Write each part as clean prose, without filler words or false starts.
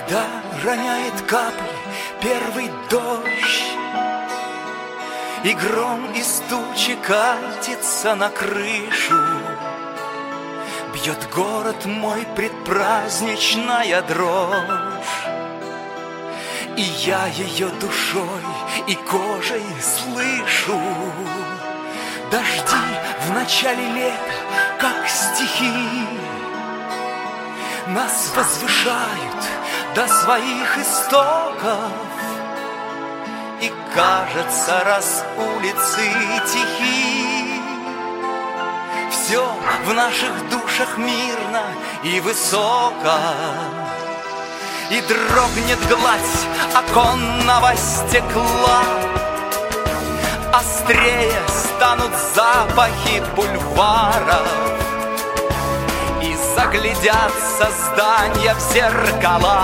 Когда роняет капли первый дождь, и гром из тучи катится на крышу, бьет город мой предпраздничная дрожь, и я ее душой и кожей слышу. Дожди в начале лета, как стихи, нас возвышают до своих истоков. И кажется, раз улицы тихи, все в наших душах мирно и высоко. И дрогнет гладь оконного стекла, острее станут запахи бульваров, и заглядятся здания в зеркала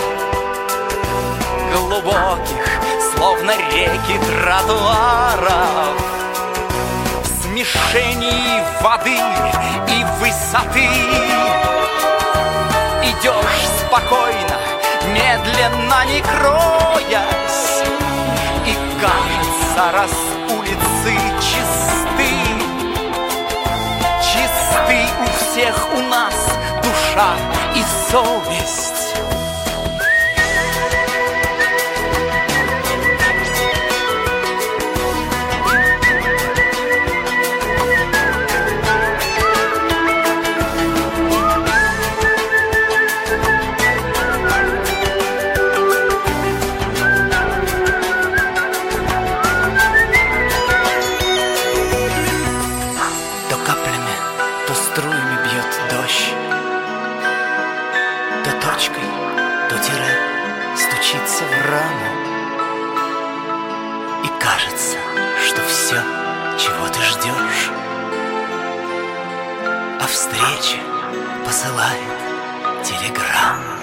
глубоких, словно реки, тротуаров. В смешении воды и высоты идешь спокойно, медленно, не кроясь, и кажется, раз улицы чисты, чисты у всех у нас душа и совесть. То струями бьет дождь, то точкой, то тире стучится в раму, и кажется, что все, чего ты ждешь, о встрече посылает телеграмму.